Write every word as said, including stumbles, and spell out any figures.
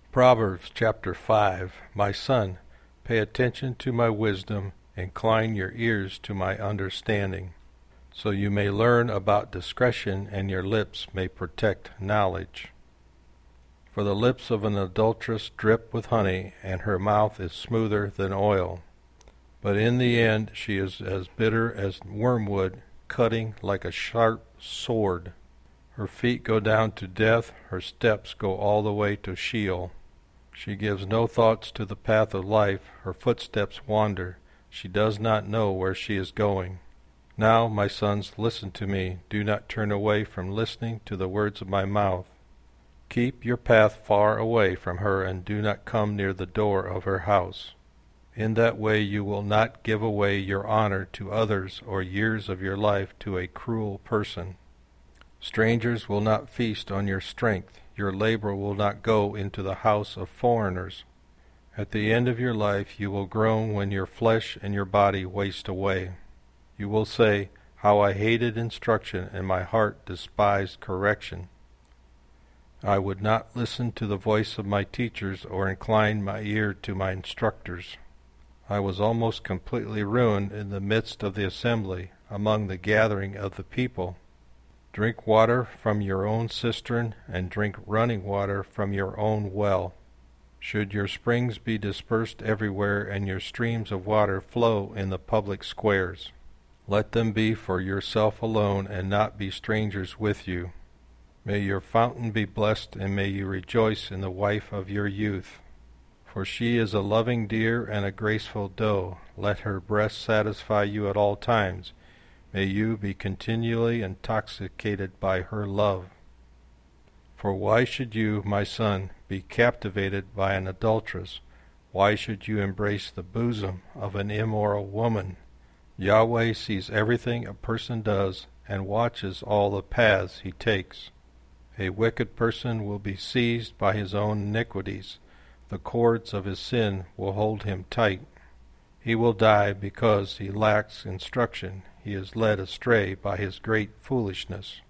Proverbs chapter five. My son, pay attention to my wisdom, incline your ears to my understanding, so you may learn about discretion and your lips may protect knowledge. For the lips of an adulteress drip with honey, and her mouth is smoother than oil. But in the end she is as bitter as wormwood, cutting like a sharp sword. Her feet go down to death, her steps go all the way to Sheol. She gives no thoughts to the path of life, her footsteps wander, she does not know where she is going. Now, my sons, listen to me, do not turn away from listening to the words of my mouth. Keep your path far away from her, and do not come near the door of her house. In that way you will not give away your honor to others, or years of your life to a cruel person. Strangers will not feast on your strength, your labor will not go into the house of foreigners. At the end of your life you will groan when your flesh and your body waste away. You will say, "How I hated instruction, and my heart despised correction. I would not listen to the voice of my teachers, or incline my ear to my instructors. I was almost completely ruined in the midst of the assembly, among the gathering of the people. Drink water from your own cistern, and drink running water from your own well. Should your springs be dispersed everywhere, and your streams of water flow in the public squares, let them be for yourself alone, and not be strangers with you. May your fountain be blessed, and may you rejoice in the wife of your youth. For she is a loving deer and a graceful doe. Let her breast satisfy you at all times. May you be continually intoxicated by her love. For why should you, my son, be captivated by an adulteress? Why should you embrace the bosom of an immoral woman? Yahweh sees everything a person does, and watches all the paths he takes. A wicked person will be seized by his own iniquities. The cords of his sin will hold him tight. He will die because he lacks instruction. He is led astray by his great foolishness.